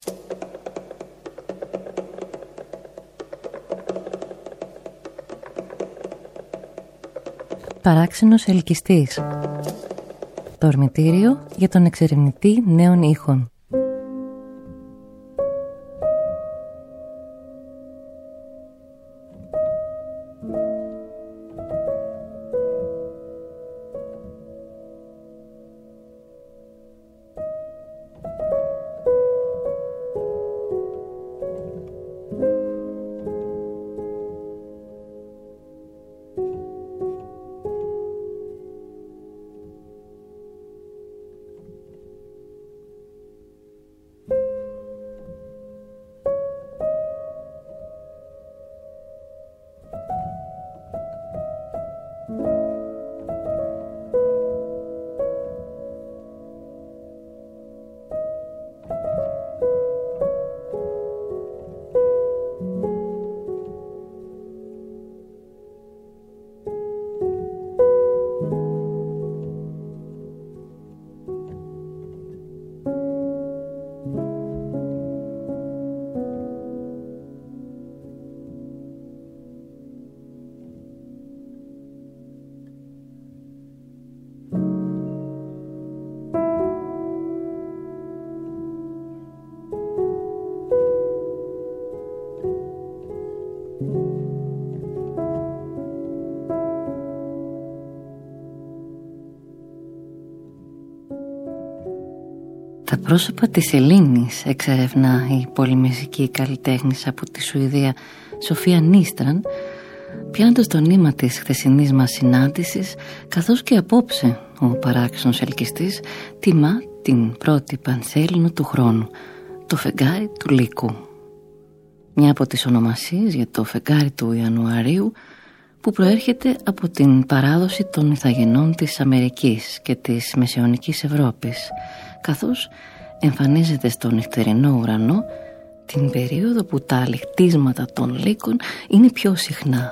Παράξενος ελκυστής. Το ορμητήριο για τον εξερευνητή νέων ήχων. Τα πρόσωπα της Ελλήνης εξερευνά η πολυμεζική καλλιτέχνης από τη Σουηδία Σοφία Νίστραν, πιάνοντας το νήμα της χθεσινής μας συνάντησης, καθώς και απόψε ο παράξενος ελκυστής τιμά την πρώτη πανσέλινο του χρόνου, το φεγγάρι του Λύκου. Μια από τις ονομασίες για το φεγγάρι του Ιανουαρίου που προέρχεται από την παράδοση των Ιθαγενών της Αμερικής και της Μεσαιωνικής Ευρώπης, καθώς εμφανίζεται στον νυχτερινό ουρανό την περίοδο που τα αλεκτίσματα των λύκων είναι πιο συχνά.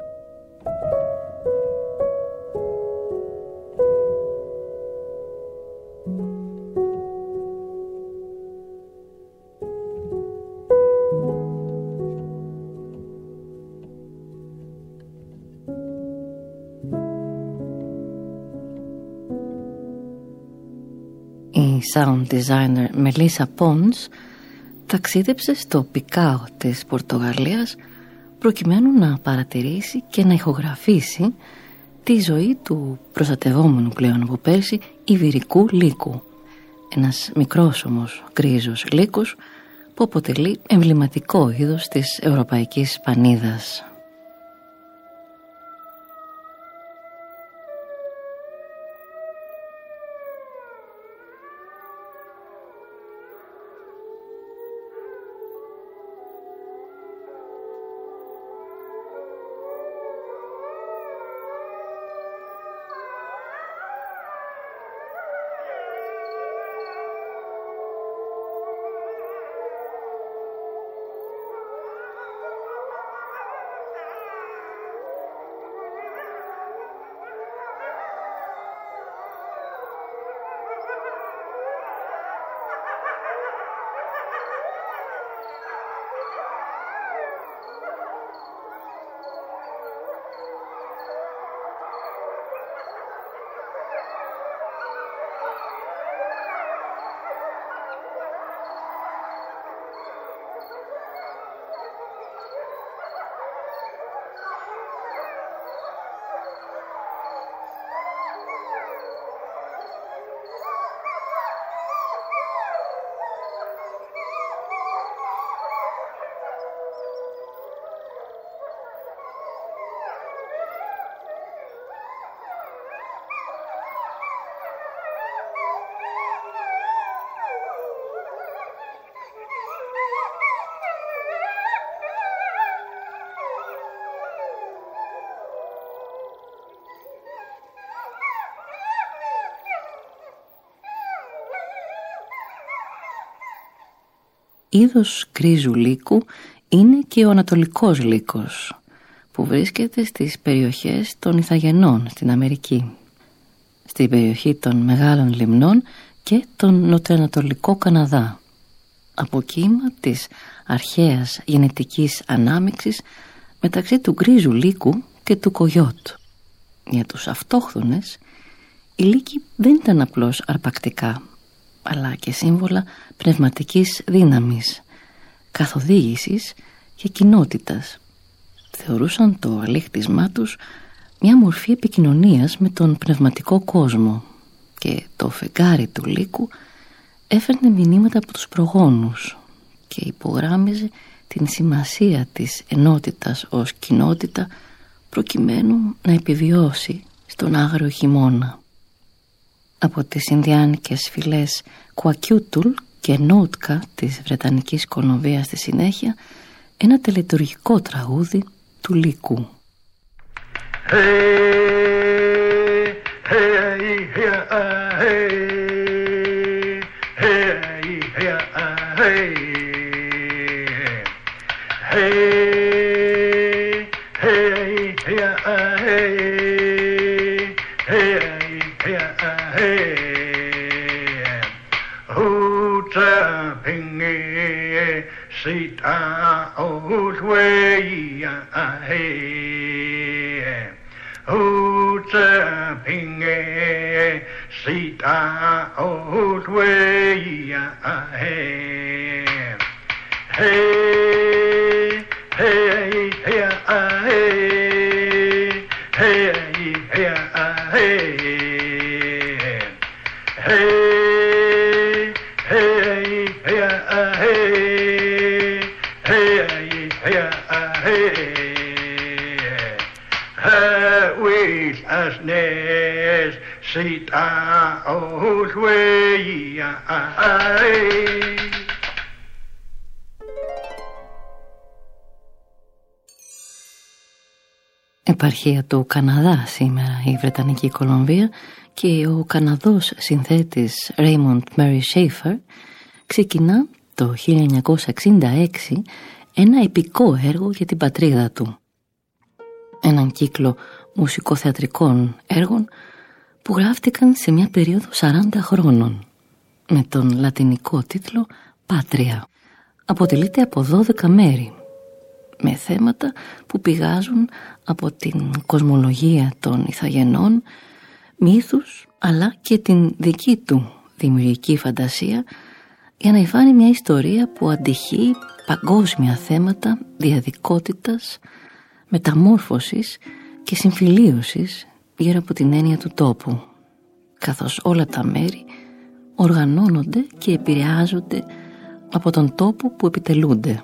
Η sound designer Μελίσσα Πόντς ταξίδεψε στο Πικάο της Πορτογαλίας προκειμένου να παρατηρήσει και να ηχογραφήσει τη ζωή του προστατευόμενου πλέον από πέρσι ιβηρικού λύκου. Ένας μικρός όμως γκρίζος λύκος που αποτελεί εμβληματικό είδος της ευρωπαϊκής πανίδας. Είδος γκρίζου λύκου είναι και ο ανατολικός λύκος που βρίσκεται στις περιοχές των Ιθαγενών στην Αμερική, στην περιοχή των Μεγάλων Λιμνών και τον νοτιοανατολικό Καναδά. από κύμα της αρχαίας γενετικής ανάμειξης μεταξύ του γκρίζου λύκου και του κογιότ. Για τους αυτόχθονες, οι λύκοι δεν ήταν απλώς αρπακτικά, αλλά και σύμβολα πνευματικής δύναμης, καθοδήγησης και κοινότητας. Θεωρούσαν το αλήχτισμά τους μια μορφή επικοινωνίας με τον πνευματικό κόσμο και το φεγγάρι του λύκου έφερνε μηνύματα από τους προγόνους και υπογράμμιζε την σημασία της ενότητας ως κοινότητα προκειμένου να επιβιώσει στον άγριο χειμώνα. Από τις Ινδιάνικες φυλές Κουακιούτουλ και Νότκα της Βρετανικής Κολομβίας στη συνέχεια ένα τελετουργικό τραγούδι του λύκου. Επαρχία του Καναδά σήμερα η Βρετανική Κολομβία και ο Καναδός συνθέτης Raymond Murray Schafer ξεκινά το 1966 ένα επικό έργο για την πατρίδα του. Έναν κύκλο μουσικοθεατρικών έργων που γράφτηκαν σε μια περίοδο 40 χρόνων με τον λατινικό τίτλο «Πάτρια». Αποτελείται από 12 μέρη με θέματα που πηγάζουν από την κοσμολογία των Ιθαγενών, μύθους αλλά και την δική του δημιουργική φαντασία για να υφάνει μια ιστορία που αντυχεί παγκόσμια θέματα διαδικότητας, μεταμόρφωσης και συμφιλίωσης γύρω από την έννοια του τόπου, καθώς όλα τα μέρη οργανώνονται και επηρεάζονται από τον τόπο που επιτελούνται.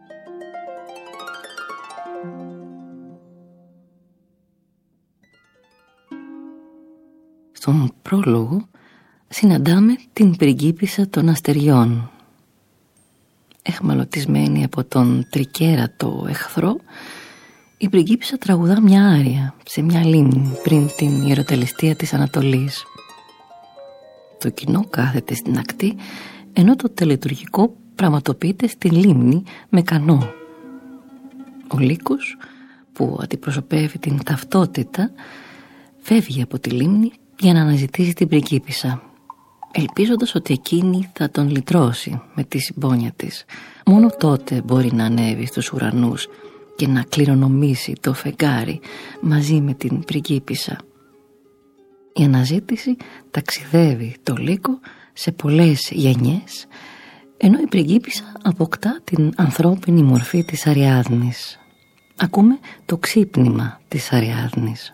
Στον πρόλογο συναντάμε την πριγκίπισσα των αστεριών. Εχμαλωτισμένη από τον τρικέρατο εχθρό, η πριγκίπισσα τραγουδά μια άρια σε μια λίμνη πριν την ιεροτελεστία της Ανατολής. Το κοινό κάθεται στην ακτή, ενώ το τελετουργικό πραγματοποιείται στη λίμνη με κανό. Ο λύκος, που αντιπροσωπεύει την ταυτότητα, φεύγει από τη λίμνη για να αναζητήσει την πριγκίπισσα, ελπίζοντας ότι εκείνη θα τον λυτρώσει με τη συμπόνια της. Μόνο τότε μπορεί να ανέβει στους ουρανούς και να κληρονομήσει το φεγγάρι μαζί με την πριγκίπισσα. Η αναζήτηση ταξιδεύει το λύκο σε πολλές γενιές, ενώ η πριγκίπισσα αποκτά την ανθρώπινη μορφή της Αριάδνης. Ακούμε το ξύπνημα της Αριάδνης.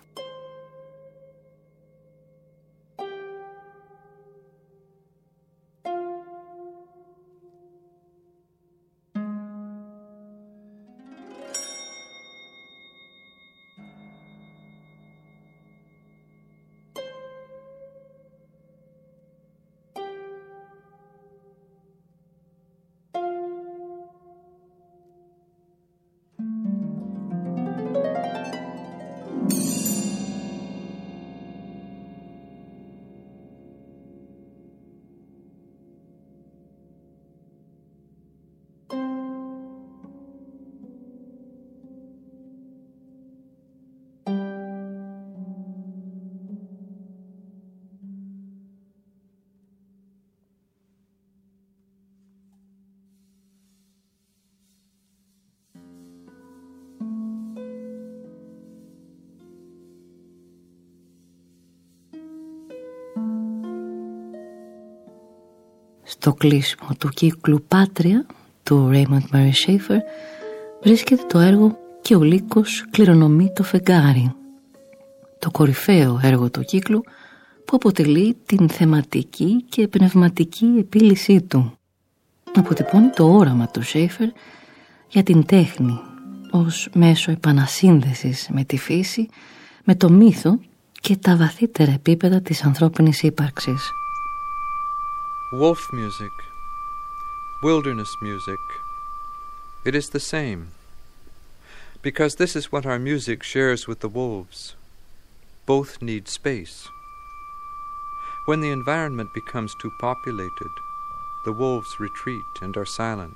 Στο κλείσιμο του κύκλου «Πάτρια» του Raymond Murray Schafer βρίσκεται το έργο «Και ο λύκος κληρονομεί το φεγγάρι», το κορυφαίο έργο του κύκλου που αποτελεί την θεματική και πνευματική επίλυσή του. Αποτυπώνει το όραμα του Schafer για την τέχνη ως μέσο επανασύνδεσης με τη φύση, με το μύθο και τα βαθύτερα επίπεδα της ανθρώπινης ύπαρξης. Wolf music, wilderness music, it is the same, because this is what our music shares with the wolves. Both need space. When the environment becomes too populated, the wolves retreat and are silent.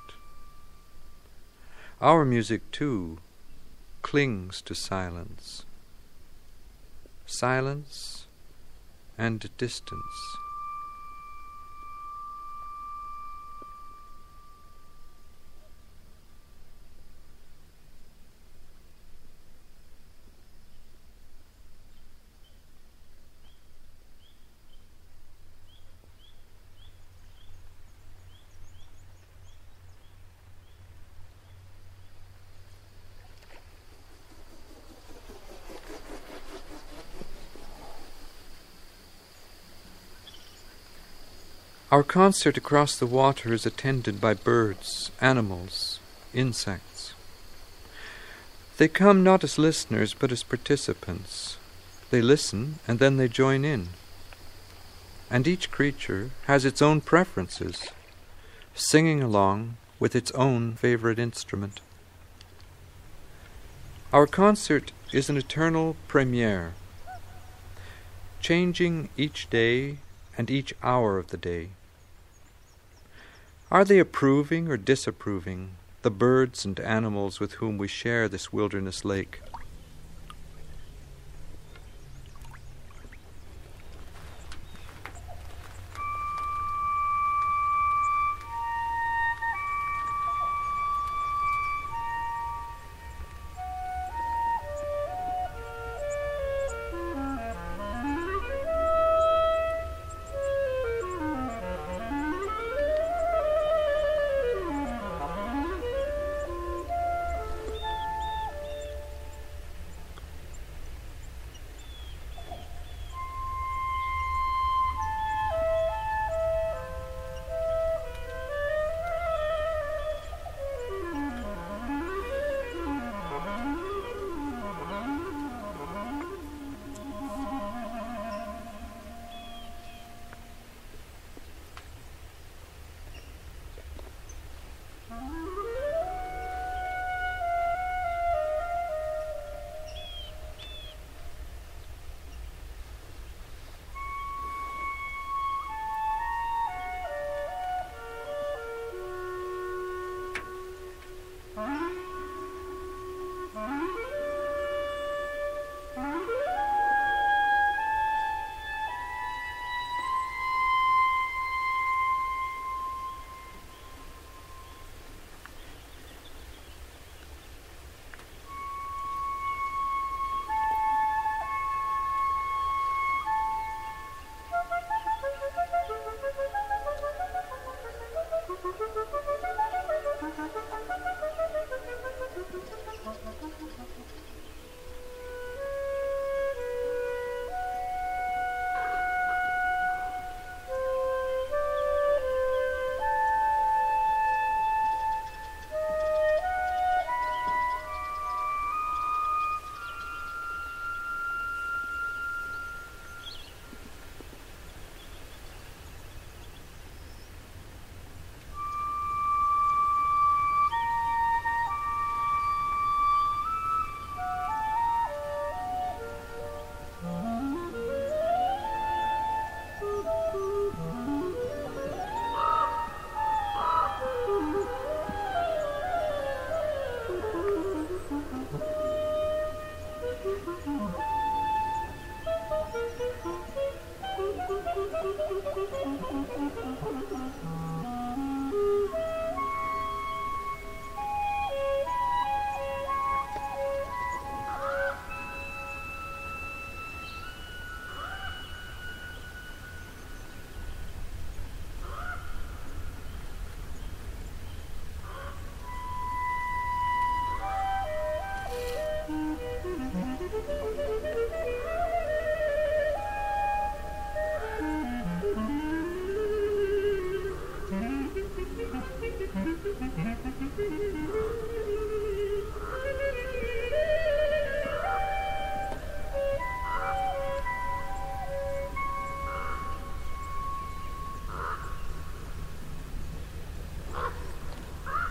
Our music, too, clings to silence. Silence and distance. Our concert across the water is attended by birds, animals, insects. They come not as listeners but as participants. They listen and then they join in. And each creature has its own preferences, singing along with its own favorite instrument. Our concert is an eternal premiere, changing each day and each hour of the day. Are they approving or disapproving, the birds and animals with whom we share this wilderness lake?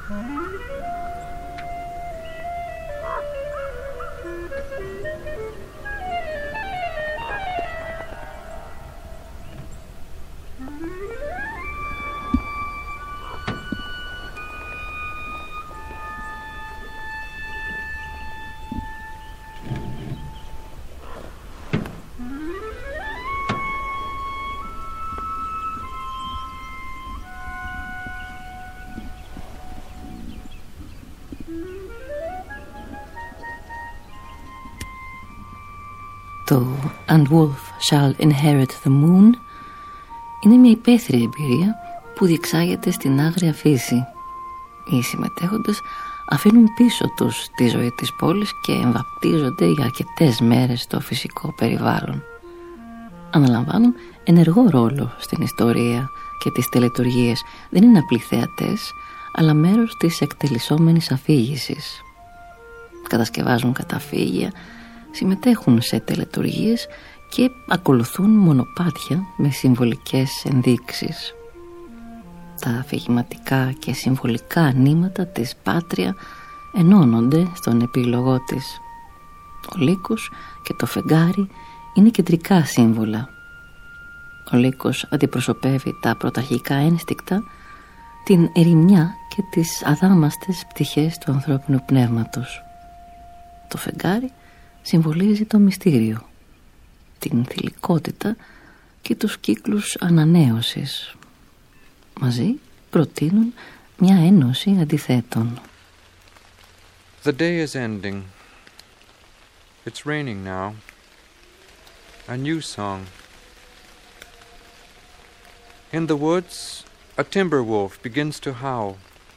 Το «And Wolf shall inherit the moon» είναι μια υπαίθρια εμπειρία που διεξάγεται στην άγρια φύση. Οι συμμετέχοντες αφήνουν πίσω τους τη ζωή της πόλης και εμβαπτίζονται για αρκετές μέρες στο φυσικό περιβάλλον. Αναλαμβάνουν ενεργό ρόλο στην ιστορία και τις τελετουργίες. Δεν είναι απλοί θεατές, αλλά μέρος της εκτελισσόμενης αφήγησης. Κατασκευάζουν καταφύγια, συμμετέχουν σε τελετουργίες και ακολουθούν μονοπάτια με συμβολικές ενδείξεις. Τα αφηγηματικά και συμβολικά νήματα της Πάτρια ενώνονται στον επίλογό της. Ο λύκος και το φεγγάρι είναι κεντρικά σύμβολα. Ο λύκος αντιπροσωπεύει τα πρωταρχικά ένστικτα, την ερημιά και τις αδάμαστες πτυχές του ανθρώπινου πνεύματος. Το φεγγάρι συμβολίζει το μυστήριο, την θηλυκότητα και τους κύκλους ανανέωσης. Μαζί προτείνουν μια ένωση αντιθέτων. The day is ending. It's raining now. A new song. In the woods, a timber wolf begins to howl.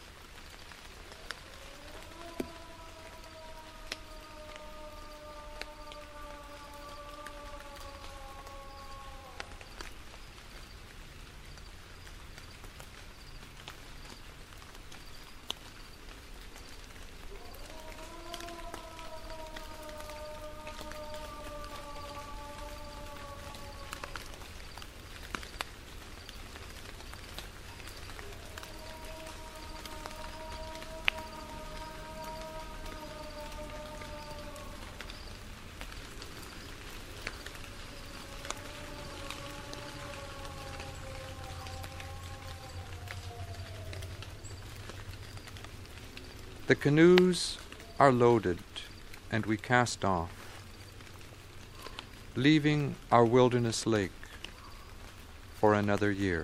The canoes are loaded, and we cast off, leaving our wilderness lake for another year.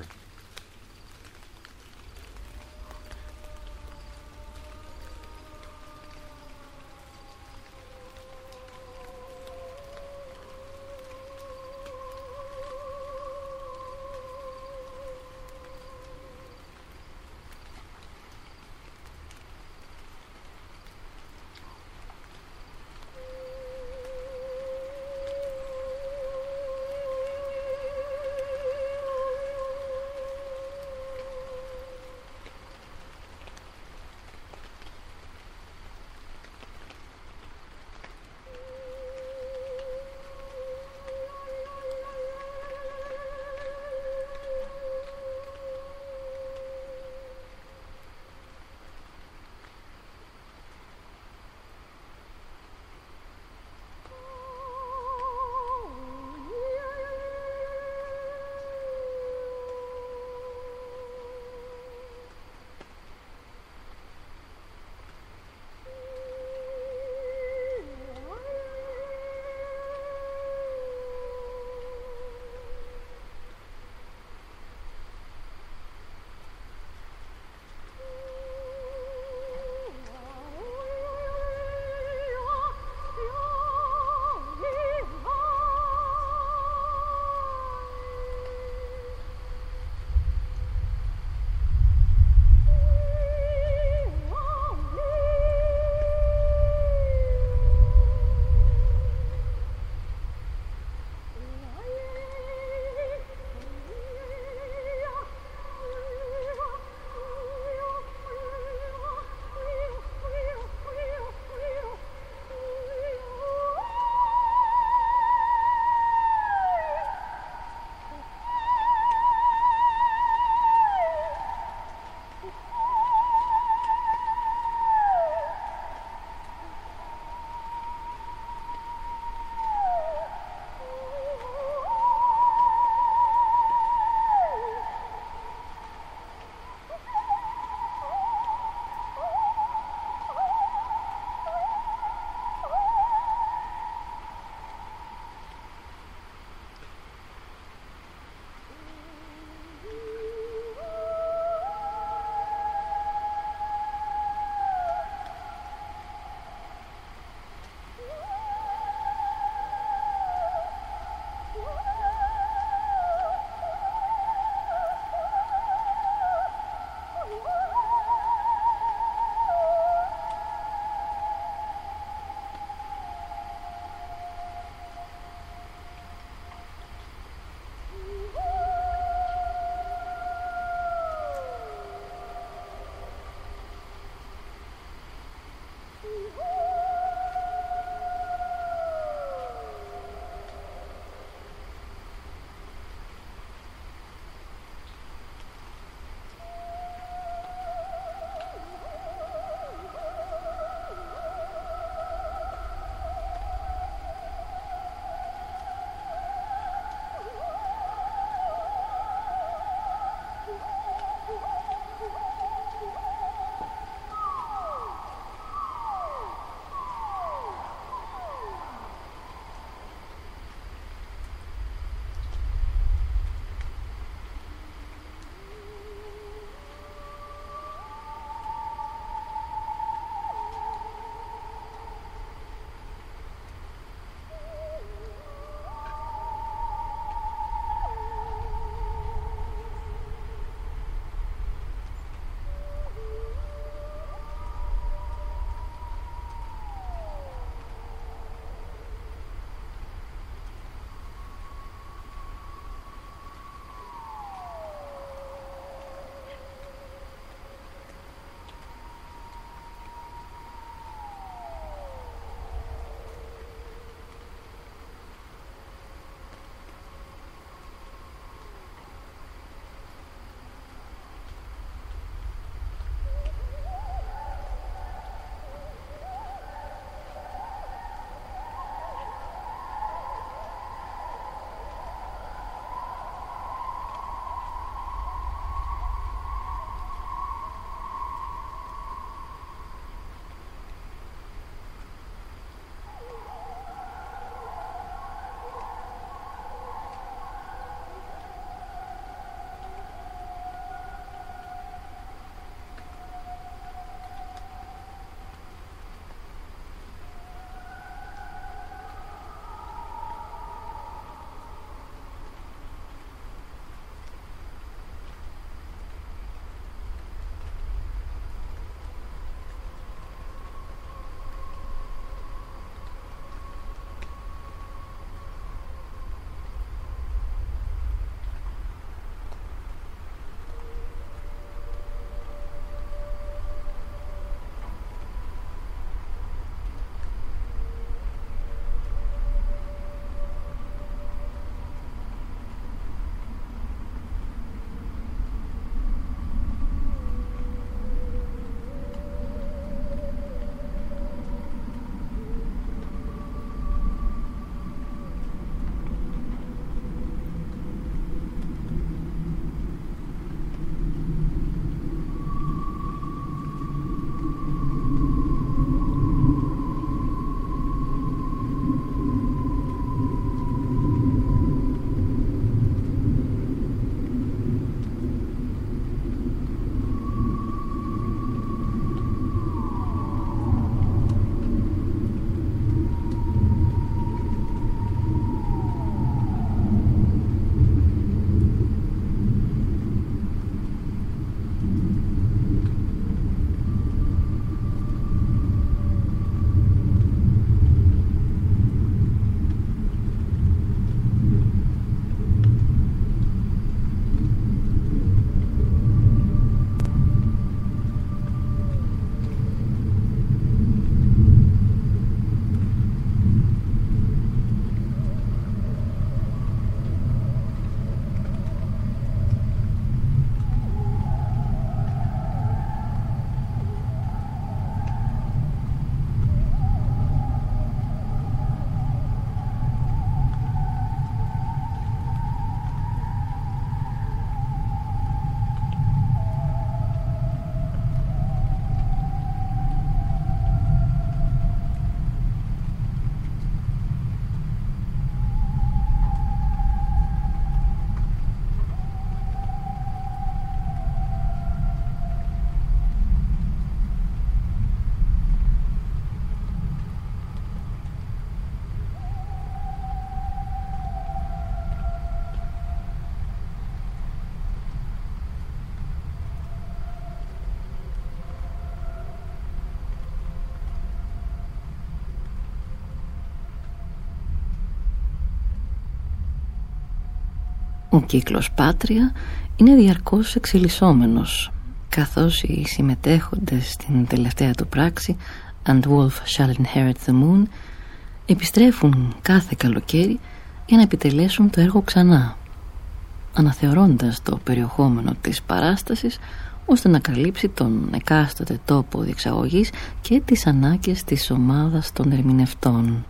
Ο κύκλος Πάτρια είναι διαρκώς εξελισσόμενος, καθώς οι συμμετέχοντες στην τελευταία του πράξη «And Wolf shall inherit the moon» επιστρέφουν κάθε καλοκαίρι για να επιτελέσουν το έργο ξανά, αναθεωρώντας το περιεχόμενο της παράστασης ώστε να καλύψει τον εκάστοτε τόπο διεξαγωγής και τις ανάγκες της ομάδας των ερμηνευτών.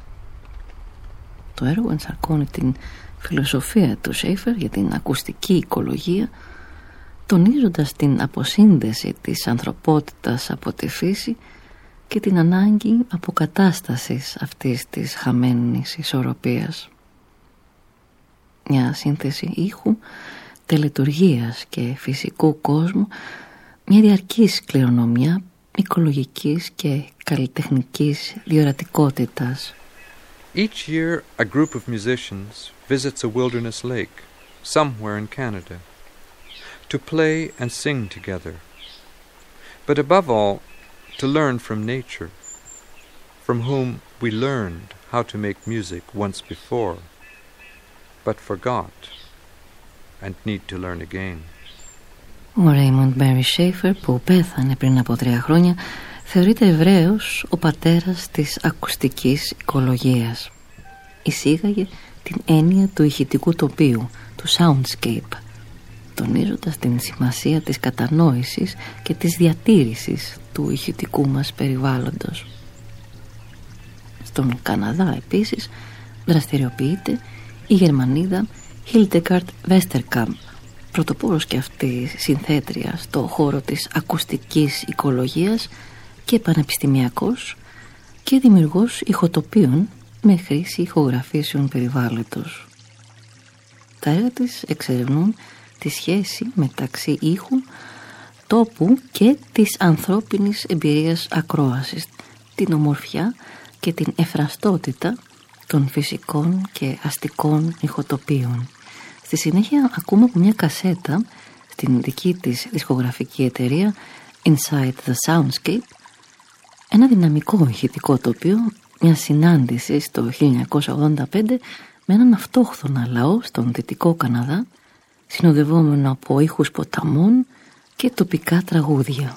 Το έργο ενσαρκώνει την φιλοσοφία του Σέιφερ για την ακουστική οικολογία, τονίζοντας την αποσύνδεση της ανθρωπότητας από τη φύση και την ανάγκη αποκατάστασης αυτής της χαμένης ισορροπίας. Μια σύνθεση ήχου, τελετουργίας και φυσικού κόσμου, μια διαρκής κληρονομιά οικολογικής και καλλιτεχνικής διορατικότητας. Each year a group of musicians visits a wilderness lake somewhere in Canada to play and sing together, but above all to learn from nature, from whom we learned how to make music once before, but forgot and need to learn again. Ο Raymond Barry Schaeffer, που πέθανε πριν από 3 χρόνια, θεωρείται ευρέως ο πατέρας της ακουστικής οικολογίας. Εισήγαγε την έννοια του ηχητικού τοπίου, του soundscape, τονίζοντας την σημασία της κατανόησης και της διατήρησης του ηχητικού μας περιβάλλοντος. Στον Καναδά επίσης δραστηριοποιείται η Γερμανίδα Hildegard Westerkamp, πρωτοπόρος και αυτή συνθέτρια στο χώρο της ακουστικής οικολογίας και πανεπιστημιακός και δημιουργός ηχοτοπίων με χρήση ηχογραφήσεων περιβάλλοντος. Τα έργα της εξερευνούν τη σχέση μεταξύ ήχου, τόπου και της ανθρώπινης εμπειρίας ακρόασης, την ομορφιά και την εφραστότητα των φυσικών και αστικών ηχοτοπίων. Στη συνέχεια ακούμε από μια κασέτα στην δική της δισκογραφική εταιρεία Inside the Soundscape ένα δυναμικό ηχητικό τοπίο, μια συνάντηση στο 1985 με έναν αυτόχθονα λαό στον Δυτικό Καναδά, συνοδευόμενο από ήχους ποταμών και τοπικά τραγούδια.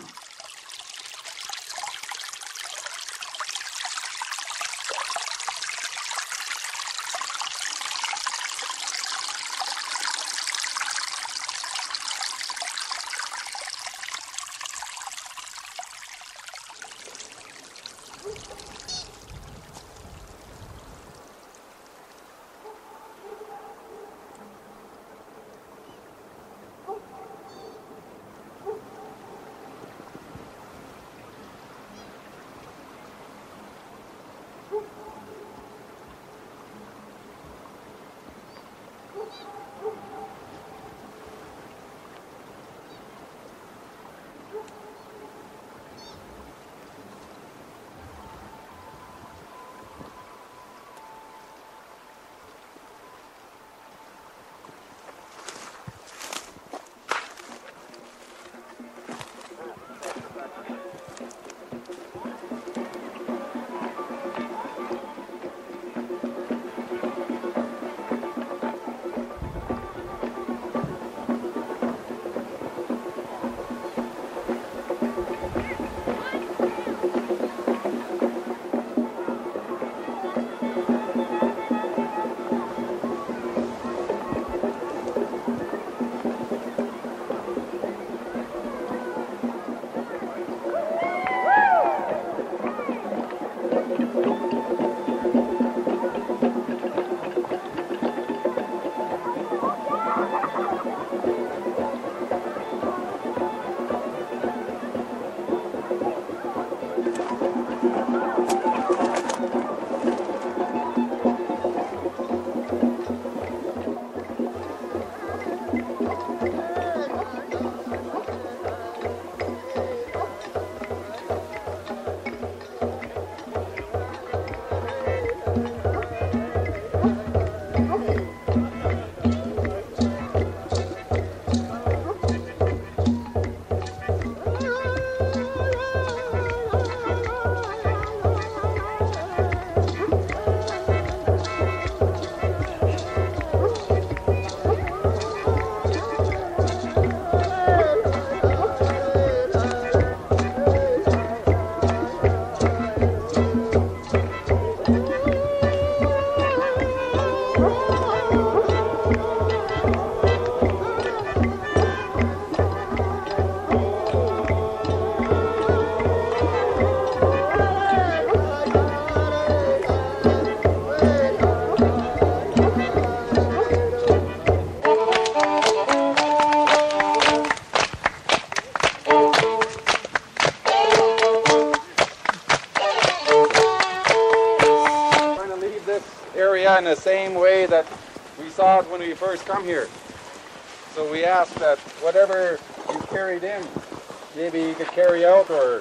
area in the same way that we saw it when we first come here. So we ask that whatever you carried in, maybe you could carry out or...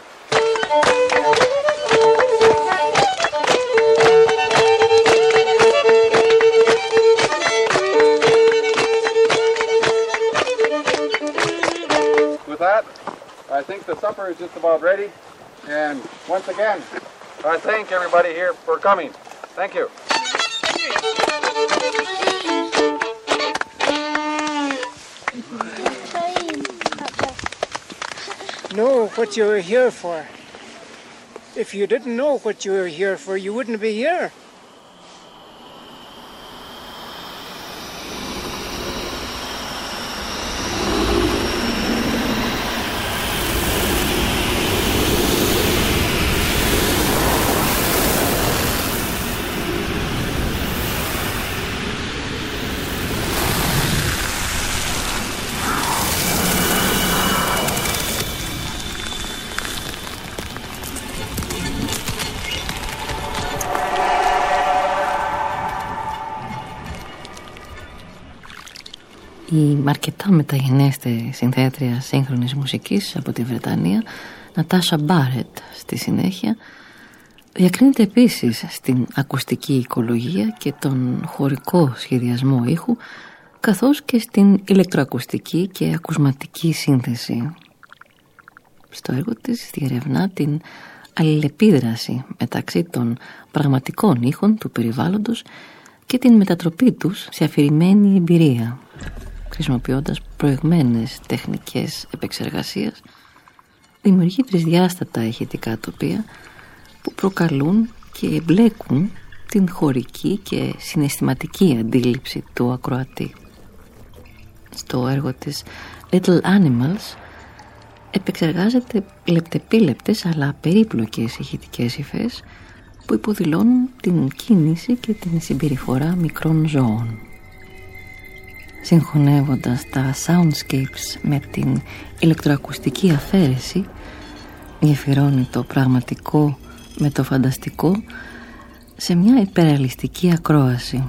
With that, I think the supper is just about ready. And once again, I thank everybody here for coming. Thank you. Know what you were here for. If you didn't know what you were here for, you wouldn't be here. Η αρκετά μεταγενέστερη συνθέτρια σύγχρονης μουσικής από τη Βρετανία, Νατάσα Μπάρετ, στη συνέχεια, διακρίνεται επίσης στην ακουστική οικολογία και τον χωρικό σχεδιασμό ήχου, καθώς και στην ηλεκτροακουστική και ακουσματική σύνθεση. Στο έργο της διερευνά την αλληλεπίδραση μεταξύ των πραγματικών ήχων του περιβάλλοντος και την μετατροπή τους σε αφηρημένη εμπειρία, χρησιμοποιώντας προηγμένες τεχνικές επεξεργασίας, δημιουργεί τρισδιάστατα ηχητικά τοπία που προκαλούν και εμπλέκουν την χωρική και συναισθηματική αντίληψη του ακροατή. Στο έργο της Little Animals επεξεργάζεται λεπτεπίλεπτες αλλά περίπλοκες ηχητικές υφές που υποδηλώνουν την κίνηση και την συμπεριφορά μικρών ζώων. Συγχωνεύοντας τα soundscapes με την ηλεκτροακουστική αφαίρεση, γεφυρώνει το πραγματικό με το φανταστικό σε μια υπερρεαλιστική ακρόαση.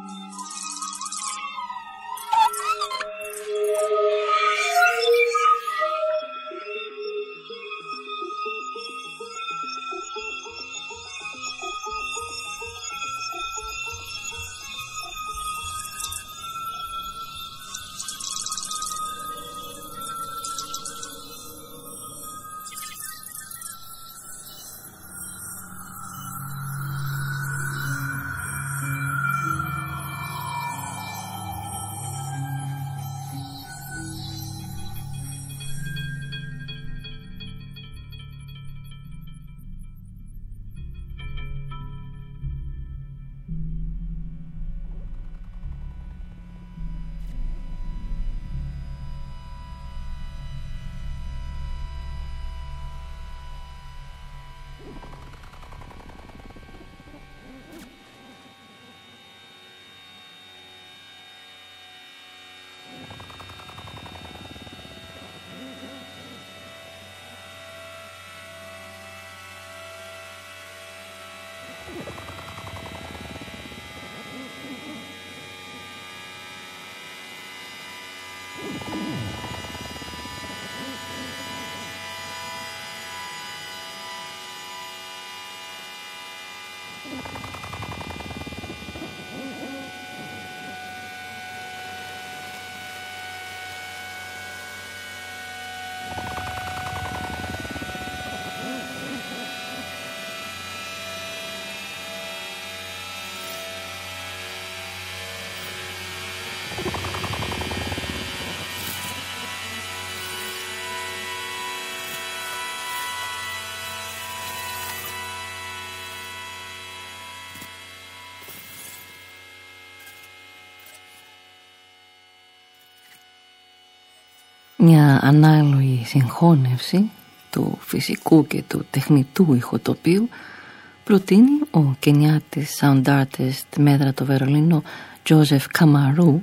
Μια ανάλογη συγχώνευση του φυσικού και του τεχνητού ηχοτοπίου προτείνει ο Κενιάτης sound artist μέτρα το Βερολίνο Τζόζεφ Καμαρού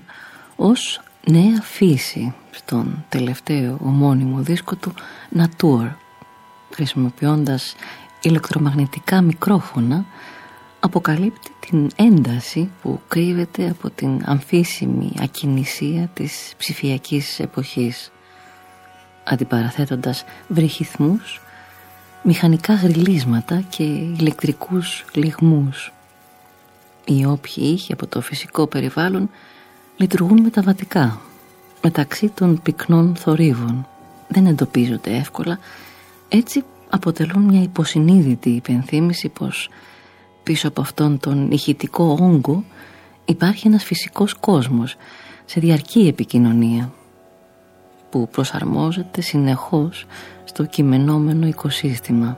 ως νέα φύση στον τελευταίο ομώνυμο δίσκο του Natur, χρησιμοποιώντας ηλεκτρομαγνητικά μικρόφωνα αποκαλύπτει την ένταση που κρύβεται από την αμφίσιμη ακινησία της ψηφιακής εποχής, αντιπαραθέτοντας βρυχυθμούς, μηχανικά γριλίσματα και ηλεκτρικούς λυγμούς. Οι όποιοι ήχοι από το φυσικό περιβάλλον λειτουργούν μεταβατικά, μεταξύ των πυκνών θορύβων. Δεν εντοπίζονται εύκολα, έτσι αποτελούν μια υποσυνείδητη υπενθύμηση πως πίσω από αυτόν τον ηχητικό όγκο υπάρχει ένας φυσικός κόσμος σε διαρκή επικοινωνία που προσαρμόζεται συνεχώς στο κειμενόμενο οικοσύστημα.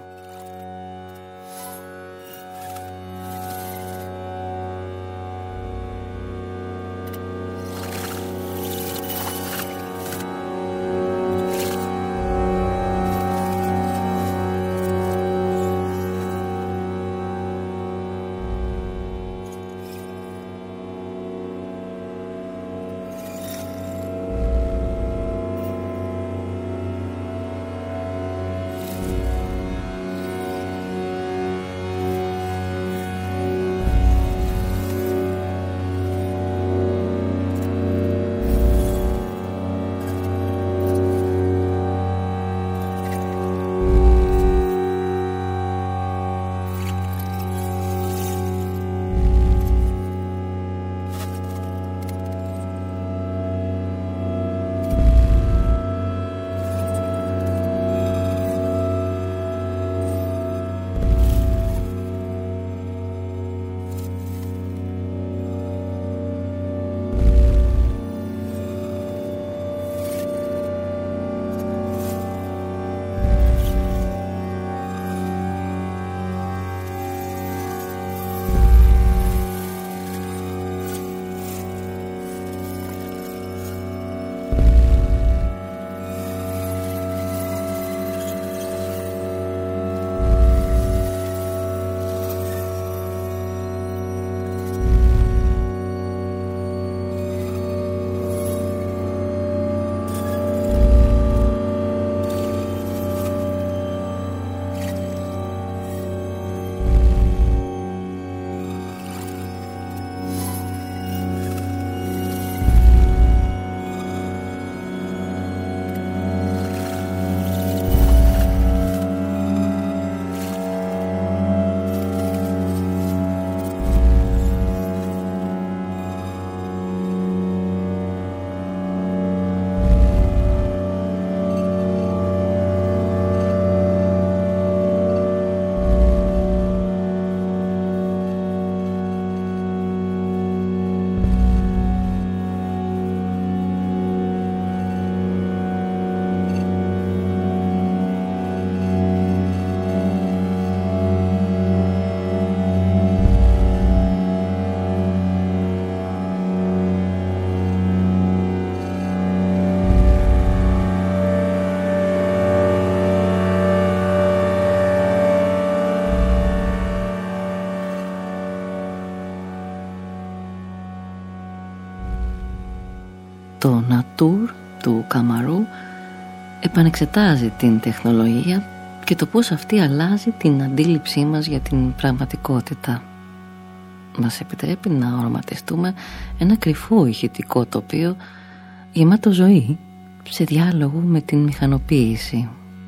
το Natur του Καμαρού επανεξετάζει την τεχνολογία και το πώς αυτή αλλάζει την αντίληψή μας για την πραγματικότητα. Μας επιτρέπει να οραματιστούμε ένα κρυφό ηχητικό τοπίο γεμάτο ζωή σε διάλογο με την μηχανοποίηση.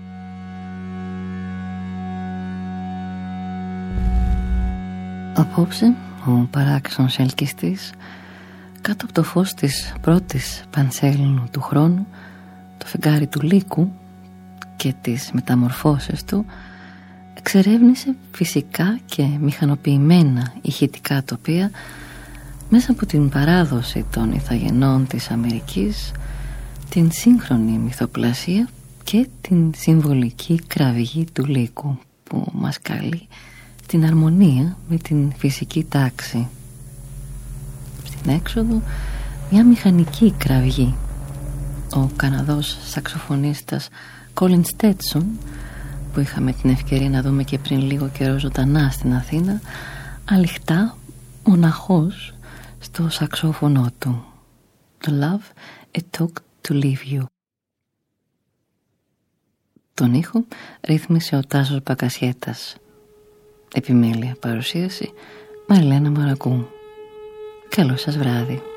Απόψε ο παράξενος ελκυστής, κάτω από το φως της πρώτης πανσέλινου του χρόνου, το φεγγάρι του Λύκου και τις μεταμορφώσεις του, εξερεύνησε φυσικά και μηχανοποιημένα ηχητικά τοπία μέσα από την παράδοση των ηθαγενών της Αμερικής, την σύγχρονη μυθοπλασία και την συμβολική κραυγή του Λύκου που μας καλεί στην αρμονία με την φυσική τάξη. Στην έξοδο μια μηχανική κραυγή. Ο Καναδός σαξοφωνίστας Colin Stetson, που είχαμε την ευκαιρία να δούμε και πριν λίγο καιρό ζωντανά στην Αθήνα, αληχτά μοναχός στο σαξόφωνο του. The love it took to leave you. Τον ήχο ρύθμισε ο Τάσος Μπακασιέτας. Επιμέλεια παρουσίαση Μαριλένα Μαρακού. Καλό σας βράδυ.